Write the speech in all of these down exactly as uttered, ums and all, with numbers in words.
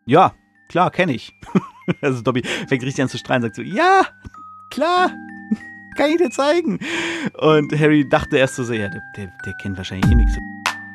Ja, klar, kenne ich. Also Dobby fängt richtig an zu strahlen und sagt so, ja, klar, kann ich dir zeigen. Und Harry dachte erst so, ja, der, der, der kennt wahrscheinlich eh nichts.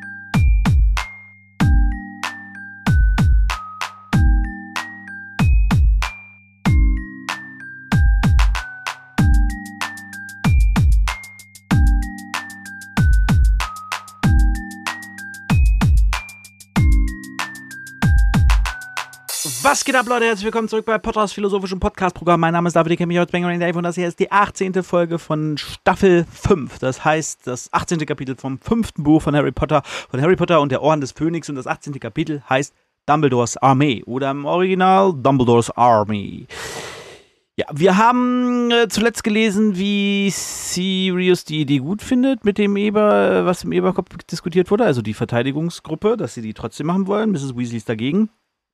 Was geht ab, Leute? Herzlich willkommen zurück bei Potters philosophischem Podcast-Programm. Mein Name ist David, ich kenne mich aus Benjamin Dave und das hier ist die achtzehnte Folge von Staffel fünf. Das heißt, das achtzehnte Kapitel vom fünften Buch von Harry Potter, von Harry Potter und der Orden des Phönix, und das achtzehnte Kapitel heißt Dumbledores Armee oder im Original Dumbledores Army. Ja, wir haben äh, zuletzt gelesen, wie Sirius die Idee gut findet, mit dem Eber, was im Eberkopf diskutiert wurde, also die Verteidigungsgruppe, dass sie die trotzdem machen wollen. Misses Weasley ist dagegen.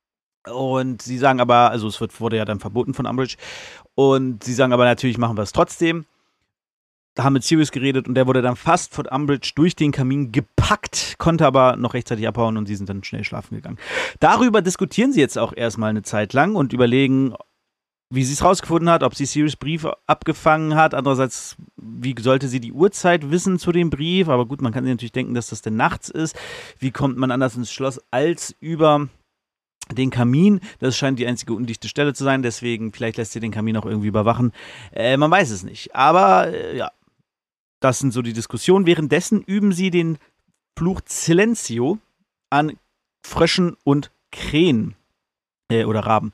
Und sie sagen aber, also es wird, wurde ja dann verboten von Umbridge, und sie sagen aber, natürlich machen wir es trotzdem. Da haben mit Sirius geredet und der wurde dann fast von Umbridge durch den Kamin gepackt, konnte aber noch rechtzeitig abhauen und sie sind dann schnell schlafen gegangen. Darüber diskutieren sie jetzt auch erstmal eine Zeit lang und überlegen, wie sie es rausgefunden hat, ob sie Sirius Brief abgefangen hat. Andererseits, wie sollte sie die Uhrzeit wissen zu dem Brief? Aber gut, man kann sich natürlich denken, dass das denn nachts ist. Wie kommt man anders ins Schloss als über den Kamin? Das scheint die einzige undichte Stelle zu sein, deswegen vielleicht lässt sie den Kamin auch irgendwie überwachen. Äh, man weiß es nicht. Aber äh, ja, das sind so die Diskussionen. Währenddessen üben sie den Fluch Silencio an Fröschen und Krähen. Äh, oder Raben.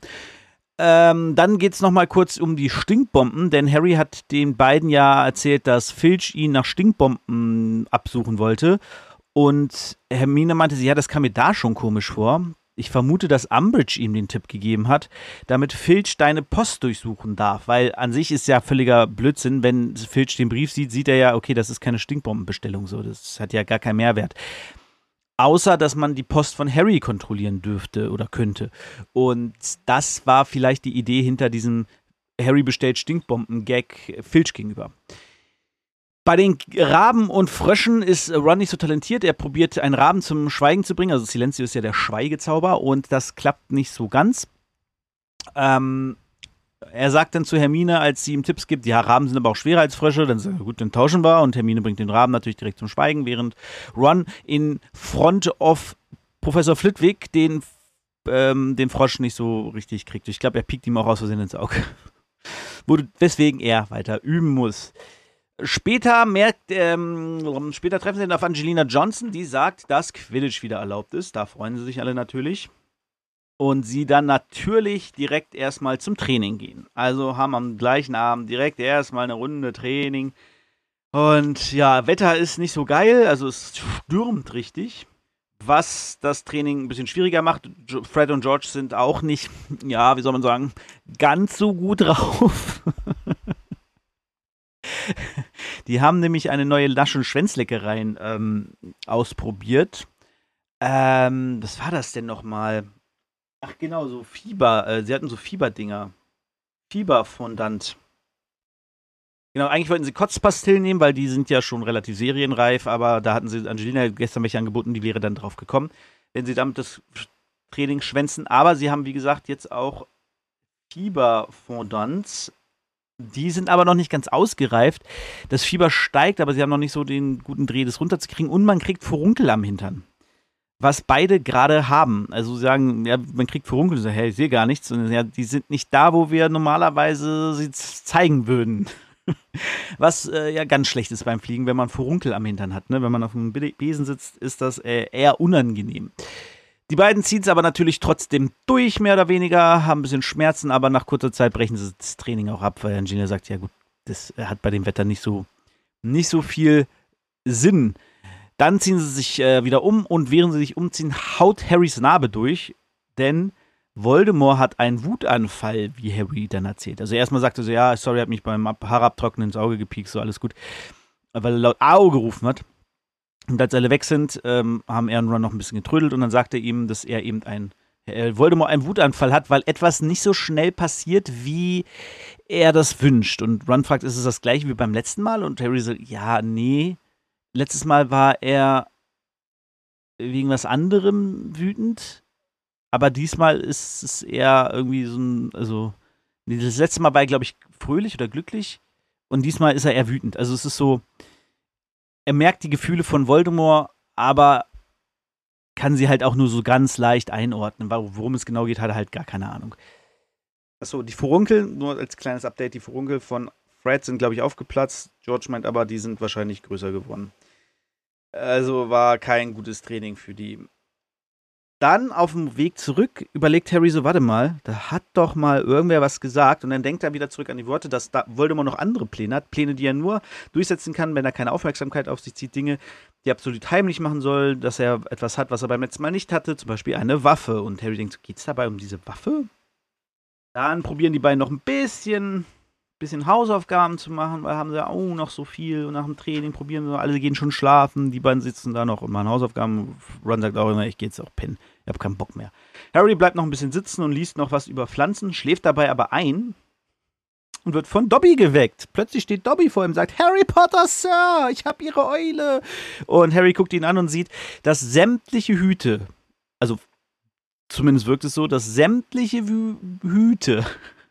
Ähm, dann geht es nochmal kurz um die Stinkbomben, denn Harry hat den beiden ja erzählt, dass Filch ihn nach Stinkbomben absuchen wollte. Und Hermine meinte sie, ja, das kam mir da schon komisch vor. Ich vermute, dass Umbridge ihm den Tipp gegeben hat, damit Filch deine Post durchsuchen darf, weil an sich ist ja völliger Blödsinn, wenn Filch den Brief sieht, sieht er ja, okay, das ist keine Stinkbombenbestellung, so, das hat ja gar keinen Mehrwert. Außer, dass man die Post von Harry kontrollieren dürfte oder könnte. Und das war vielleicht die Idee hinter diesem Harry bestellt Stinkbomben-Gag Filch gegenüber. Bei den Raben und Fröschen ist Ron nicht so talentiert. Er probiert, einen Raben zum Schweigen zu bringen. Also Silencio ist ja der Schweigezauber und das klappt nicht so ganz. Ähm, er sagt dann zu Hermine, als sie ihm Tipps gibt, ja, Raben sind aber auch schwerer als Frösche. Dann sagt er, gut, dann tauschen wir. Und Hermine bringt den Raben natürlich direkt zum Schweigen, während Ron in Front of Professor Flitwick den, ähm, den Frosch nicht so richtig kriegt. Ich glaube, er piekt ihm auch aus Versehen ins Auge. Weswegen er weiter üben muss. Später merkt, ähm, später treffen sie dann auf Angelina Johnson, die sagt, dass Quidditch wieder erlaubt ist. Da freuen sie sich alle natürlich. Und sie dann natürlich direkt erstmal zum Training gehen. Also haben am gleichen Abend direkt erstmal eine Runde Training. Und ja, Wetter ist nicht so geil, also es stürmt richtig. Was das Training ein bisschen schwieriger macht. Fred und George sind auch nicht, ja, wie soll man sagen, ganz so gut drauf. Die haben nämlich eine neue Laschen Schwänzleckereien ähm, ausprobiert. Ähm, was war das denn nochmal? Ach genau, so Fieber. Äh, sie hatten so Fieberdinger. Fieberfondant. Genau, eigentlich wollten sie Kotzpastillen nehmen, weil die sind ja schon relativ serienreif, aber da hatten sie Angelina gestern welche angeboten, die wäre dann drauf gekommen, wenn sie damit das Training schwänzen. Aber sie haben, wie gesagt, jetzt auch Fieberfondants. Die sind aber noch nicht ganz ausgereift. Das Fieber steigt, aber sie haben noch nicht so den guten Dreh, das runterzukriegen. Und man kriegt Furunkel am Hintern. Was beide gerade haben. Also sie sagen, ja, man kriegt Furunkel. Und sagen, hey, ich sehe gar nichts. Und ja, die sind nicht da, wo wir normalerweise sie zeigen würden. Was äh, ja ganz schlecht ist beim Fliegen, wenn man Furunkel am Hintern hat. Ne? Wenn man auf einem Besen sitzt, ist das äh, eher unangenehm. Die beiden ziehen es aber natürlich trotzdem durch, mehr oder weniger, haben ein bisschen Schmerzen, aber nach kurzer Zeit brechen sie das Training auch ab, weil Angelina sagt, ja gut, das hat bei dem Wetter nicht so, nicht so viel Sinn. Dann ziehen sie sich äh, wieder um und während sie sich umziehen, haut Harrys Narbe durch, denn Voldemort hat einen Wutanfall, wie Harry dann erzählt. Also erstmal sagt er so, ja, sorry, hat mich beim Haarabtrocknen ins Auge gepiekst, so alles gut, weil er laut Au gerufen hat. Und als alle weg sind, ähm, haben er und Ron noch ein bisschen getrödelt und dann sagt er ihm, dass er eben ein äh, Voldemort einen Wutanfall hat, weil etwas nicht so schnell passiert, wie er das wünscht. Und Ron fragt, ist es das gleiche wie beim letzten Mal? Und Harry sagt, ja, nee. Letztes Mal war er wegen was anderem wütend. aber diesmal ist es eher irgendwie so ein, also das letzte Mal war er, glaube ich, fröhlich oder glücklich und diesmal ist er eher wütend. Also es ist so, er merkt die Gefühle von Voldemort, aber kann sie halt auch nur so ganz leicht einordnen. Worum es genau geht, hat er halt gar keine Ahnung. Achso, die Furunkel, nur als kleines Update, die Furunkel von Fred sind, glaube ich, aufgeplatzt. George meint aber, die sind wahrscheinlich größer geworden. Also war kein gutes Training für die. Dann auf dem Weg zurück überlegt Harry so, warte mal, da hat doch mal irgendwer was gesagt und dann denkt er wieder zurück an die Worte, dass da Voldemort noch andere Pläne hat, Pläne, die er nur durchsetzen kann, wenn er keine Aufmerksamkeit auf sich zieht, Dinge, die er absolut heimlich machen soll, dass er etwas hat, was er beim letzten Mal nicht hatte, zum Beispiel eine Waffe und Harry denkt, geht's dabei um diese Waffe? Dann probieren die beiden noch ein bisschen bisschen Hausaufgaben zu machen, weil haben sie ja oh, noch so viel und nach dem Training probieren sie, alle gehen schon schlafen, die beiden sitzen da noch und machen Hausaufgaben. Ron sagt auch immer, ich gehe jetzt auch pennen, ich habe keinen Bock mehr. Harry bleibt noch ein bisschen sitzen und liest noch was über Pflanzen, schläft dabei aber ein und wird von Dobby geweckt. Plötzlich steht Dobby vor ihm und sagt, Harry Potter, Sir, ich habe Ihre Eule. Und Harry guckt ihn an und sieht, dass sämtliche Hüte, also zumindest wirkt es so, dass sämtliche Wü- Hüte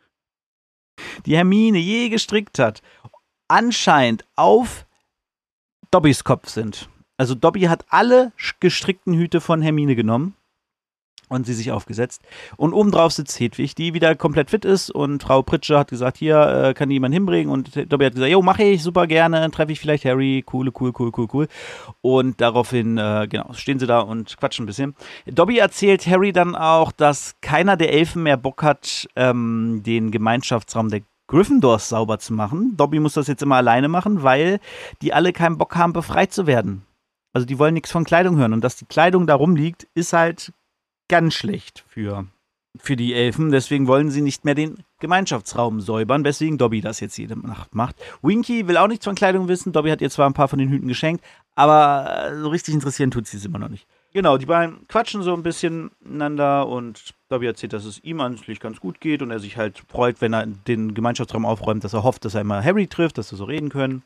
die Hermine je gestrickt hat, anscheinend auf Dobbys Kopf sind. Also Dobby hat alle gestrickten Hüte von Hermine genommen und sie sich aufgesetzt. Und obendrauf sitzt Hedwig, die wieder komplett fit ist und Frau Pritsche hat gesagt, hier, äh, kann die jemand hinbringen? Und Dobby hat gesagt, jo, mache ich, super gerne, treffe ich vielleicht Harry, cool, cool, cool, cool, cool. Und daraufhin, äh, genau, stehen sie da und quatschen ein bisschen. Dobby erzählt Harry dann auch, dass keiner der Elfen mehr Bock hat, ähm, den Gemeinschaftsraum der Gryffindors sauber zu machen. Dobby muss das jetzt immer alleine machen, weil die alle keinen Bock haben, befreit zu werden. Also die wollen nichts von Kleidung hören. Und dass die Kleidung da rumliegt, ist halt ganz schlecht für, für die Elfen. Deswegen wollen sie nicht mehr den Gemeinschaftsraum säubern, weswegen Dobby das jetzt jede Nacht macht. Winky will auch nichts von Kleidung wissen. Dobby hat ihr zwar ein paar von den Hüten geschenkt, aber so richtig interessieren tut sie es immer noch nicht. Genau, die beiden quatschen so ein bisschen miteinander und Dobby erzählt, dass es ihm eigentlich ganz gut geht und er sich halt freut, wenn er den Gemeinschaftsraum aufräumt, dass er hofft, dass er immer Harry trifft, dass sie so reden können.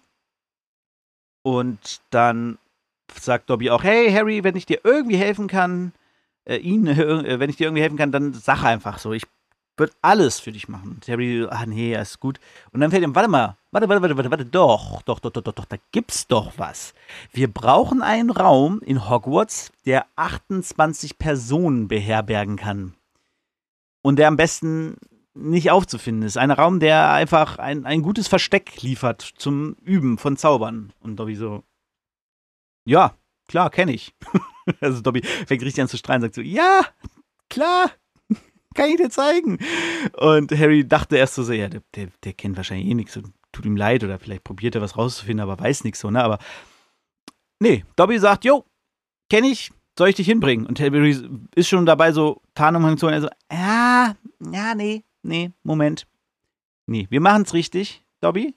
Und dann sagt Dobby auch, hey Harry, wenn ich dir irgendwie helfen kann, äh, ihn, äh, wenn ich dir irgendwie helfen kann, dann sag einfach so, ich würde alles für dich machen. Und Harry, ah nee, ist gut. Und dann fällt ihm, warte mal, warte, warte, warte, warte, warte, doch, doch, doch, doch, doch, doch, da gibt's doch was. Wir brauchen einen Raum in Hogwarts, der achtundzwanzig Personen beherbergen kann. Und der am besten nicht aufzufinden ist. Ein Raum, der einfach ein, ein gutes Versteck liefert zum Üben von Zaubern. Und Dobby so, ja, klar, kenne ich. Also Dobby fängt richtig an zu strahlen und sagt so, ja, klar, kann ich dir zeigen. Und Harry dachte erst so, ja, der, der, der kennt wahrscheinlich eh nichts und tut ihm leid oder vielleicht probiert er was rauszufinden, aber weiß nichts so, ne? Aber nee, Dobby sagt, jo, kenne ich, soll ich dich hinbringen? Und Harry ist schon dabei, so Tarnumhang zu holen. Er so, ja, ja, nee, nee, Moment. Nee, wir machen es richtig, Dobby.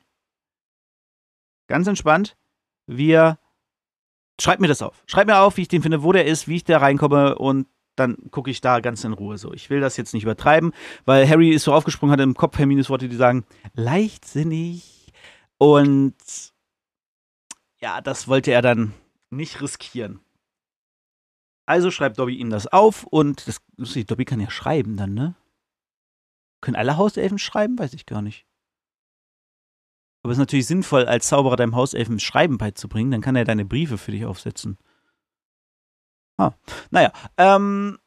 Ganz entspannt. Wir, schreib mir das auf. Schreib mir auf, wie ich den finde, wo der ist, wie ich da reinkomme und dann gucke ich da ganz in Ruhe so. Ich will das jetzt nicht übertreiben, weil Harry ist so aufgesprungen, hat im Kopf Hermines Worte, die sagen, leichtsinnig. Und ja, das wollte er dann nicht riskieren. Also schreibt Dobby ihm das auf und das, lustig, Dobby kann ja schreiben dann, ne? Können alle Hauselfen schreiben? Weiß ich gar nicht. Aber es ist natürlich sinnvoll, als Zauberer deinem Hauselfen Schreiben beizubringen, dann kann er deine Briefe für dich aufsetzen. Ah, naja, ähm,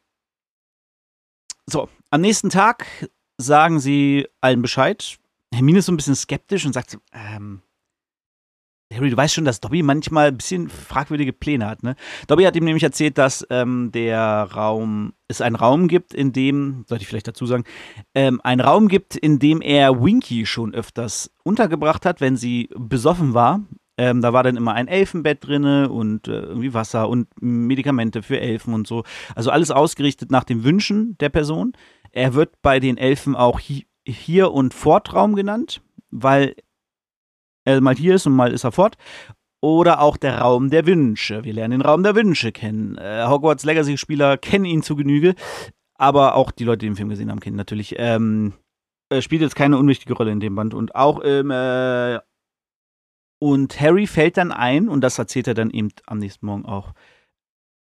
so, am nächsten Tag sagen sie allen Bescheid. Hermine ist so ein bisschen skeptisch und sagt so, ähm, Harry, du weißt schon, dass Dobby manchmal ein bisschen fragwürdige Pläne hat, ne? Dobby hat ihm nämlich erzählt, dass ähm, der Raum, es einen Raum gibt, in dem, sollte ich vielleicht dazu sagen, ähm, einen Raum gibt, in dem er Winky schon öfters untergebracht hat, wenn sie besoffen war. Ähm, da war dann immer ein Elfenbett drinne und äh, irgendwie Wasser und Medikamente für Elfen und so. Also alles ausgerichtet nach den Wünschen der Person. Er wird bei den Elfen auch hi- Hier- und Fortraum genannt, weil er mal hier ist und mal ist er fort. Oder auch der Raum der Wünsche. Wir lernen den Raum der Wünsche kennen. Äh, Hogwarts Legacy-Spieler kennen ihn zu Genüge, aber auch die Leute, die den Film gesehen haben, kennen ihn natürlich. Ähm, er spielt jetzt keine unwichtige Rolle in dem Band. Und auch im äh, Und Harry fällt dann ein, und das erzählt er dann eben am nächsten Morgen auch,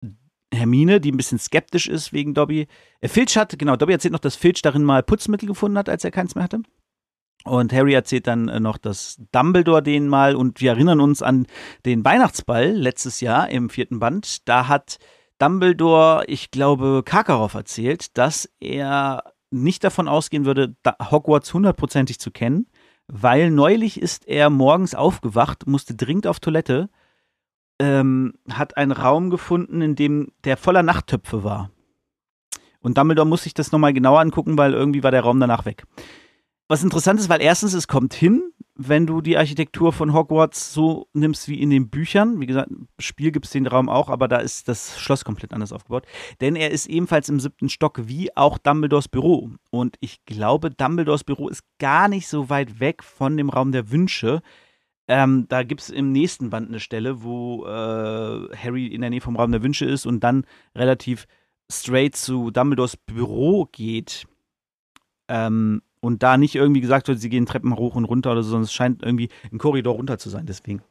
Hermine, die ein bisschen skeptisch ist wegen Dobby. Äh, Filch hat, genau, Dobby erzählt noch, dass Filch darin mal Putzmittel gefunden hat, als er keins mehr hatte. Und Harry erzählt dann äh, noch, dass Dumbledore den mal, und wir erinnern uns an den Weihnachtsball letztes Jahr im vierten Band, da hat Dumbledore, ich glaube, Karkaroff erzählt, dass er nicht davon ausgehen würde, Hogwarts hundertprozentig zu kennen, weil neulich ist er morgens aufgewacht, musste dringend auf Toilette, ähm, hat einen Raum gefunden, in dem der voller Nachttöpfe war. Und Dumbledore muss sich das nochmal genauer angucken, weil irgendwie war der Raum danach weg. Was interessant ist, weil erstens, es kommt hin, wenn du die Architektur von Hogwarts so nimmst wie in den Büchern. Wie gesagt, im Spiel gibt es den Raum auch, aber da ist das Schloss komplett anders aufgebaut. Denn er ist ebenfalls im siebten Stock, wie auch Dumbledores Büro. Und ich glaube, Dumbledores Büro ist gar nicht so weit weg von dem Raum der Wünsche. Ähm, da gibt es im nächsten Band eine Stelle, wo äh, Harry in der Nähe vom Raum der Wünsche ist und dann relativ straight zu Dumbledores Büro geht. Ähm, Und da nicht irgendwie gesagt wird, sie gehen Treppen hoch und runter oder so, sondern es scheint irgendwie ein Korridor runter zu sein. Deswegen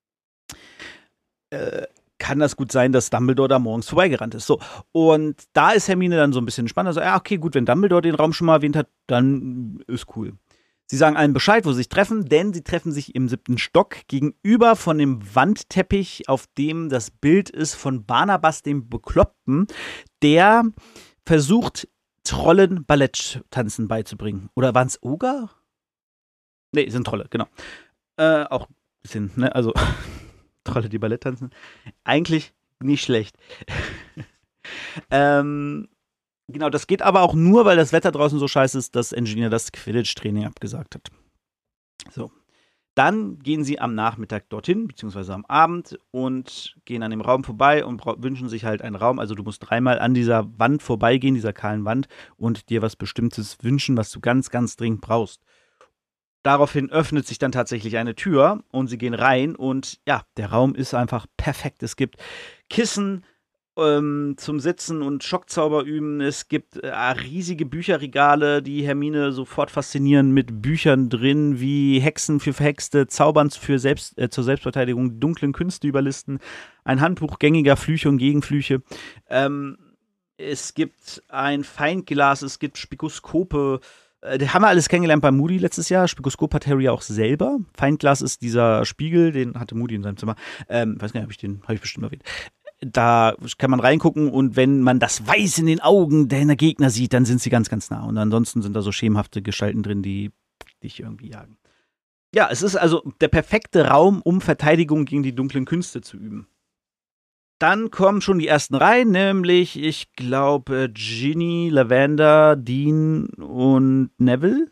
äh, kann das gut sein, dass Dumbledore da morgens vorbeigerannt ist. So, und da ist Hermine dann so ein bisschen spannend. Also, ja, okay, gut, wenn Dumbledore den Raum schon mal erwähnt hat, dann ist cool. Sie sagen allen Bescheid, wo sie sich treffen, denn sie treffen sich im siebten Stock gegenüber von dem Wandteppich, auf dem das Bild ist von Barnabas, dem Bekloppten, der versucht, Trollen Balletttanzen beizubringen. Oder waren es Oger? Nee, sind Trolle, genau. Äh, auch ein bisschen, ne, also Trolle, die Ballett tanzen. Eigentlich nicht schlecht. ähm, genau, das geht aber auch nur, weil das Wetter draußen so scheiße ist, dass Engineer das Quidditch-Training abgesagt hat. So. Dann gehen sie am Nachmittag dorthin, beziehungsweise am Abend, und gehen an dem Raum vorbei und wünschen sich halt einen Raum. Also du musst dreimal an dieser Wand vorbeigehen, dieser kahlen Wand, und dir was Bestimmtes wünschen, was du ganz, ganz dringend brauchst. Daraufhin öffnet sich dann tatsächlich eine Tür und sie gehen rein und ja, der Raum ist einfach perfekt. Es gibt Kissen ähm, zum Sitzen und Schockzauber üben. Es gibt äh, riesige Bücherregale, die Hermine sofort faszinieren, mit Büchern drin, wie Hexen für Verhexte, Zaubern für Selbst, äh, zur Selbstverteidigung, dunklen Künste überlisten, ein Handbuch gängiger Flüche und Gegenflüche. Ähm, es gibt ein Feindglas, es gibt Spikoskope. Äh, das haben wir alles kennengelernt bei Moody letztes Jahr. Spikoskop hat Harry auch selber. Feindglas ist dieser Spiegel, den hatte Moody in seinem Zimmer. Ähm, weiß gar nicht, habe ich den, habe ich bestimmt erwähnt. Da kann man reingucken und wenn man das Weiß in den Augen deiner Gegner sieht, dann sind sie ganz, ganz nah. Und ansonsten sind da so schemenhafte Gestalten drin, die dich irgendwie jagen. Ja, es ist also der perfekte Raum, um Verteidigung gegen die dunklen Künste zu üben. Dann kommen schon die ersten rein, nämlich, ich glaube, Ginny, Lavender, Dean und Neville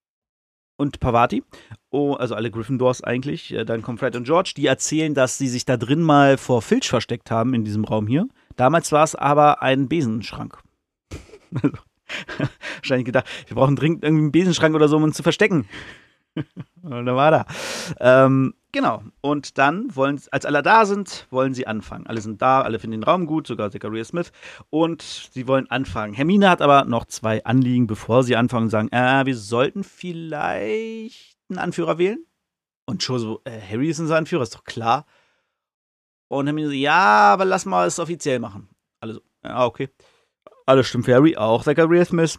und Pavati. Oh, also alle Gryffindors eigentlich. Dann kommen Fred und George, die erzählen, dass sie sich da drin mal vor Filch versteckt haben in diesem Raum hier. Damals war es aber ein Besenschrank. Also, wahrscheinlich gedacht, wir brauchen dringend irgendwie einen Besenschrank oder so, um uns zu verstecken. Und da war da. Ähm, genau. Und dann wollen, als alle da sind, wollen sie anfangen. Alle sind da, alle finden den Raum gut, sogar Zachariah Smith. Und sie wollen anfangen. Hermine hat aber noch zwei Anliegen, bevor sie anfangen und sagen, äh, wir sollten vielleicht einen Anführer wählen. Und Joe so, äh, Harry ist unser Anführer, ist doch klar. Und Hermine so, ja, aber lass mal es offiziell machen. Alle so, ja, okay. Alles stimmt für Harry, auch Zachariah Smith.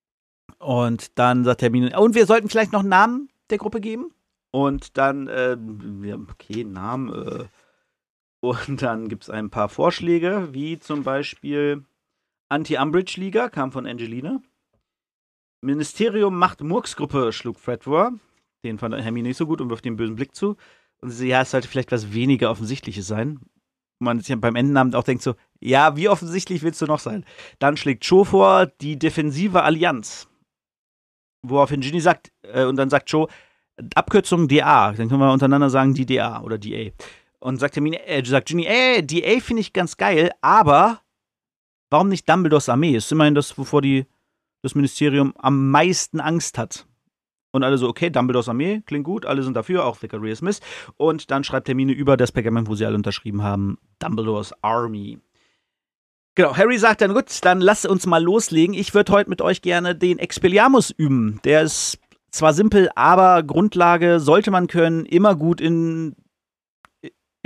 Und dann sagt Hermine, und wir sollten vielleicht noch einen Namen der Gruppe geben. Und dann, äh, okay, Namen. Äh, und dann gibt es ein paar Vorschläge, wie zum Beispiel Anti-Umbridge-Liga, kam von Angelina. Ministerium Macht Murks-Gruppe, schlug Fred vor. Den fand Hermine nicht so gut und wirft ihm einen bösen Blick zu. Und sie, ja, es sollte vielleicht was weniger Offensichtliches sein. Man sich beim Endennamen auch denkt so, ja, wie offensichtlich willst du noch sein? Dann schlägt Cho vor, die Defensive Allianz. Woraufhin Ginny sagt, äh, und dann sagt Cho, Abkürzung D A. Dann können wir untereinander sagen, die D A oder D A. Und sagt Hermine, äh, sagt Ginny, ey, D A finde ich ganz geil, aber warum nicht Dumbledores Armee? Ist immerhin das, wovor die, das Ministerium am meisten Angst hat. Und alle so, okay, Dumbledores Armee, klingt gut, alle sind dafür, auch Zachariah Smith. Und dann schreibt Hermine über das Pergament, wo sie alle unterschrieben haben, Dumbledores Army. Genau, Harry sagt dann, gut, dann lasst uns mal loslegen. Ich würde heute mit euch gerne den Expelliarmus üben. Der ist zwar simpel, aber Grundlage sollte man können, immer gut in,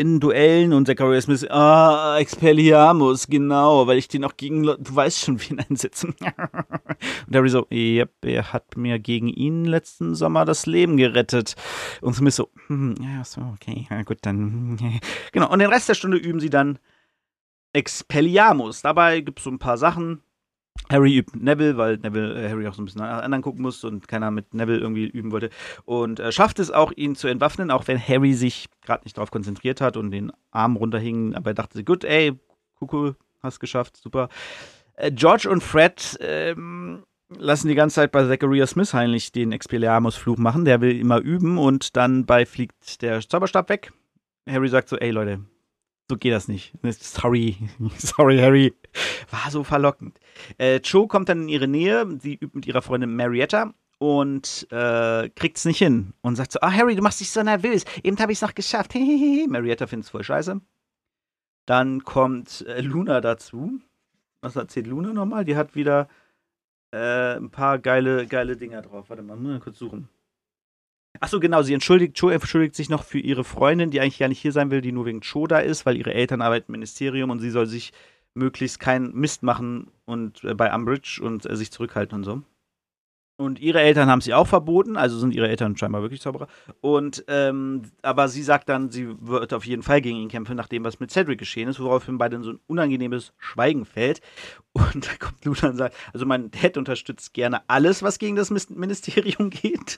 in Duellen und Zachariah Smith, ah, Expelliarmus, genau, weil ich den auch gegen, du weißt schon, wen einsetzen. Und Harry so, yep, er hat mir gegen ihn letzten Sommer das Leben gerettet. Und Smith so, hm, ja, so, okay, ja, gut, dann. Genau, und den Rest der Stunde üben sie dann Expelliarmus. Dabei gibt es so ein paar Sachen. Harry übt Neville, weil Neville äh, Harry auch so ein bisschen nach anderen gucken musste und keiner mit Neville irgendwie üben wollte. Und äh, schafft es auch, ihn zu entwaffnen, auch wenn Harry sich gerade nicht darauf konzentriert hat und den Arm runterhing. Aber er dachte sich, gut, ey, Kuckuck, hast geschafft, super. Äh, George und Fred ähm, lassen die ganze Zeit bei Zachariah Smith heimlich den Expelliarmus-Fluch machen. Der will immer üben und dann bei fliegt der Zauberstab weg. Harry sagt so, ey Leute, so geht das nicht. Sorry, sorry, Harry. War so verlockend. Äh, Cho kommt dann in ihre Nähe. Sie übt mit ihrer Freundin Marietta und äh, kriegt's nicht hin. Und sagt so, ah, Harry, du machst dich so nervös. Eben habe ich's noch geschafft. Marietta findet's voll scheiße. Dann kommt äh, Luna dazu. Was erzählt Luna nochmal? Die hat wieder äh, ein paar geile, geile Dinger drauf. Warte mal, muss mal kurz suchen. Achso, genau, sie entschuldigt, Cho entschuldigt sich noch für ihre Freundin, die eigentlich gar nicht hier sein will, die nur wegen Cho da ist, weil ihre Eltern arbeiten im Ministerium und sie soll sich möglichst keinen Mist machen und äh, bei Umbridge und äh, sich zurückhalten und so. Und ihre Eltern haben sie auch verboten, also sind ihre Eltern scheinbar wirklich Zauberer. Und, ähm, aber sie sagt dann, sie wird auf jeden Fall gegen ihn kämpfen, nachdem was mit Cedric geschehen ist, woraufhin beide in so ein unangenehmes Schweigen fällt. Und da kommt Luna und sagt, also mein Dad unterstützt gerne alles, was gegen das Ministerium geht.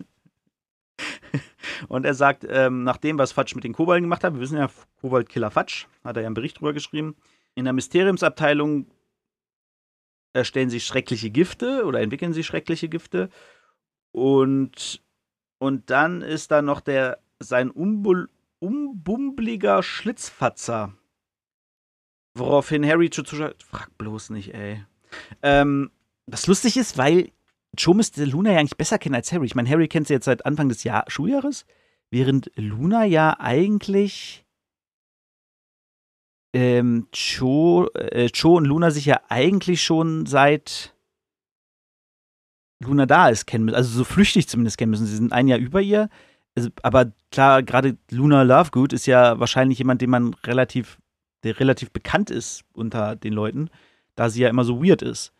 Und er sagt, ähm, nach dem, was Fudge mit den Kobolden gemacht hat, wir wissen ja, Koboldkiller Fudge, hat er ja einen Bericht drüber geschrieben, in der Mysteriumsabteilung erstellen sie schreckliche Gifte oder entwickeln sie schreckliche Gifte und, und dann ist da noch der, sein umbul, umbumbliger Schlitzfatzer, woraufhin Harry zu zuschaut, frag bloß nicht, ey. Ähm, was lustig ist, weil Cho müsste Luna ja eigentlich besser kennen als Harry. Ich meine, Harry kennt sie jetzt seit Anfang des Jahr Schuljahres, während Luna ja eigentlich ähm, Cho, äh, Cho und Luna sich ja eigentlich schon seit Luna da ist kennen müssen. Also so flüchtig zumindest kennen müssen. Sie sind ein Jahr über ihr. Also, aber klar, gerade Luna Lovegood ist ja wahrscheinlich jemand, den man relativ, der relativ bekannt ist unter den Leuten, da sie ja immer so weird ist.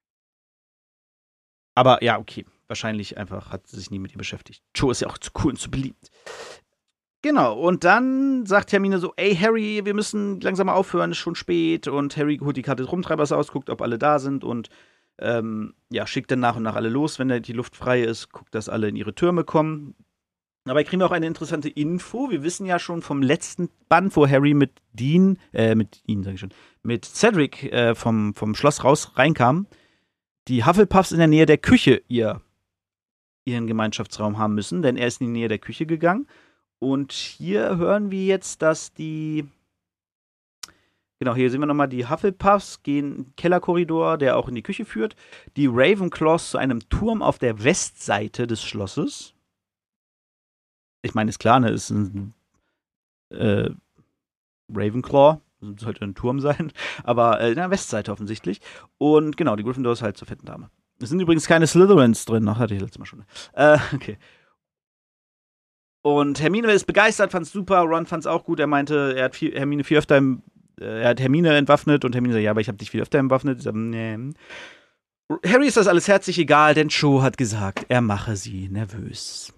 Aber ja, okay. Wahrscheinlich einfach hat sie sich nie mit ihr beschäftigt. Cho ist ja auch zu cool und zu beliebt. Genau, und dann sagt Hermine so, ey Harry, wir müssen langsam mal aufhören, ist schon spät. Und Harry holt die Karte des Rumtreibers aus, guckt, ob alle da sind und ähm, ja, schickt dann nach und nach alle los, wenn die Luft frei ist, guckt, dass alle in ihre Türme kommen. Dabei kriegen wir auch eine interessante Info. Wir wissen ja schon vom letzten Band, wo Harry mit Dean, äh, mit Dean, sag ich schon, mit Cedric äh, vom, vom Schloss raus reinkam, die Hufflepuffs in der Nähe der Küche ihr, ihren Gemeinschaftsraum haben müssen, denn er ist in die Nähe der Küche gegangen. Und hier hören wir jetzt, dass die, genau, hier sehen wir nochmal, die Hufflepuffs gehen in den Kellerkorridor, der auch in die Küche führt. Die Ravenclaws zu einem Turm auf der Westseite des Schlosses. Ich meine, ist klar, ne, ist ein äh, Ravenclaw, sollte ein Turm sein, aber äh, in der Westseite offensichtlich. Und genau, die Gryffindors halt zur fetten Dame. Es sind übrigens keine Slytherins drin, noch hatte ich letztes Mal schon. Äh, okay. Und Hermine ist begeistert, fand's super, Ron fand's auch gut, er meinte, er hat viel, Hermine viel öfter im, äh, er hat Hermine entwaffnet und Hermine sagt, ja, aber ich habe dich viel öfter entwaffnet. Ich sag, nee. Harry ist das alles herzlich egal, denn Cho hat gesagt, er mache sie nervös.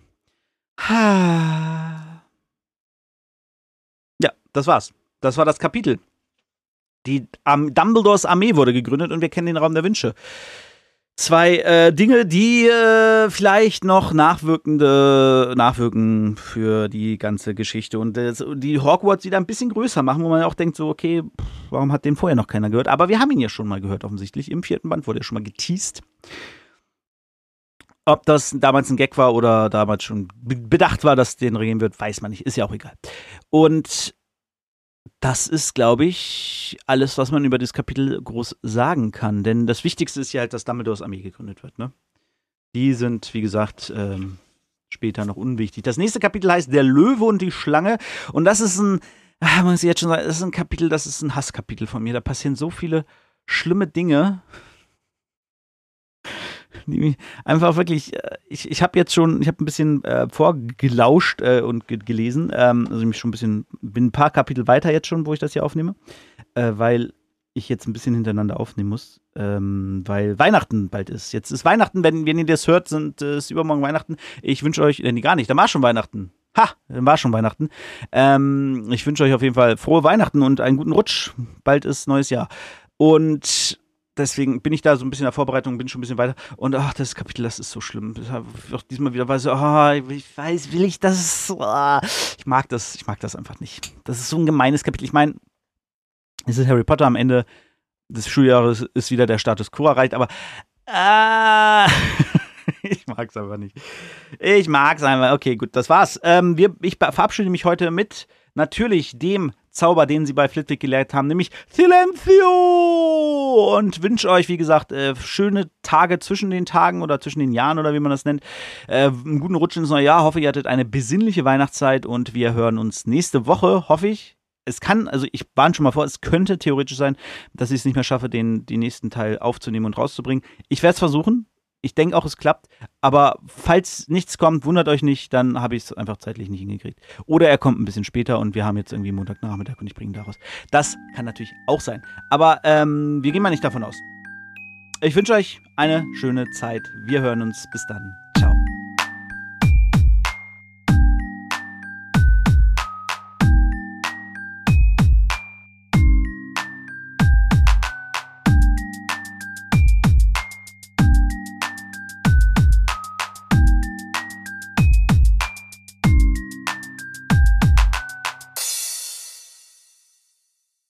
Ja, das war's. Das war das Kapitel. Die um, Dumbledores Armee wurde gegründet und wir kennen den Raum der Wünsche. Zwei äh, Dinge, die äh, vielleicht noch nachwirkende nachwirken für die ganze Geschichte und äh, die Hogwarts wieder ein bisschen größer machen, wo man ja auch denkt, so, okay, pff, warum hat den vorher noch keiner gehört? Aber wir haben ihn ja schon mal gehört, offensichtlich. Im vierten Band wurde er schon mal geteased. Ob das damals ein Gag war oder damals schon bedacht war, dass den regieren wird, weiß man nicht. Ist ja auch egal. Und das ist, glaube ich, alles, was man über das Kapitel groß sagen kann. Denn das Wichtigste ist ja halt, dass Dumbledores Armee gegründet wird, ne? Die sind, wie gesagt, ähm, später noch unwichtig. Das nächste Kapitel heißt Der Löwe und die Schlange. Und das ist ein, ach, muss ich jetzt schon sagen, das ist ein Kapitel, das ist ein Hasskapitel von mir. Da passieren so viele schlimme Dinge. Die, einfach wirklich, äh, ich, ich habe jetzt schon, ich habe ein bisschen äh, vorgelauscht äh, und ge gelesen, ähm, also mich schon ein bisschen, bin ein paar Kapitel weiter jetzt schon, wo ich das hier aufnehme, äh, weil ich jetzt ein bisschen hintereinander aufnehmen muss, ähm, weil Weihnachten bald ist. Jetzt ist Weihnachten, wenn, wenn ihr das hört, sind äh, ist übermorgen Weihnachten. Ich wünsche euch, äh, nee, gar nicht, da war schon Weihnachten. Ha, dann war schon Weihnachten. Ähm, ich wünsche euch auf jeden Fall frohe Weihnachten und einen guten Rutsch. Bald ist neues Jahr. Und deswegen bin ich da so ein bisschen in der Vorbereitung, bin schon ein bisschen weiter. Und ach, das Kapitel, das ist so schlimm. Das hab ich auch diesmal wieder war so, oh, ich weiß, will ich das? Oh, ich mag das, ich mag das einfach nicht. Das ist so ein gemeines Kapitel. Ich meine, es ist Harry Potter, am Ende des Schuljahres ist wieder der Status quo erreicht, aber ah, ich mag es einfach nicht. Ich mag es einfach. Okay, gut, das war's. Ähm, wir, ich verabschiede mich heute mit natürlich dem Zauber, den sie bei Flitwick gelehrt haben, nämlich Silencio! Und wünsche euch, wie gesagt, äh, schöne Tage zwischen den Tagen oder zwischen den Jahren oder wie man das nennt. Äh, einen guten Rutsch ins neue Jahr. Hoffe, ihr hattet eine besinnliche Weihnachtszeit und wir hören uns nächste Woche, hoffe ich. Es kann, also ich warne schon mal vor, es könnte theoretisch sein, dass ich es nicht mehr schaffe, den, den nächsten Teil aufzunehmen und rauszubringen. Ich werde es versuchen. Ich denke auch, es klappt. Aber falls nichts kommt, wundert euch nicht, dann habe ich es einfach zeitlich nicht hingekriegt. Oder er kommt ein bisschen später und wir haben jetzt irgendwie Montagnachmittag und ich bringe ihn daraus. Das kann natürlich auch sein. Aber ähm, wir gehen mal nicht davon aus. Ich wünsche euch eine schöne Zeit. Wir hören uns. Bis dann.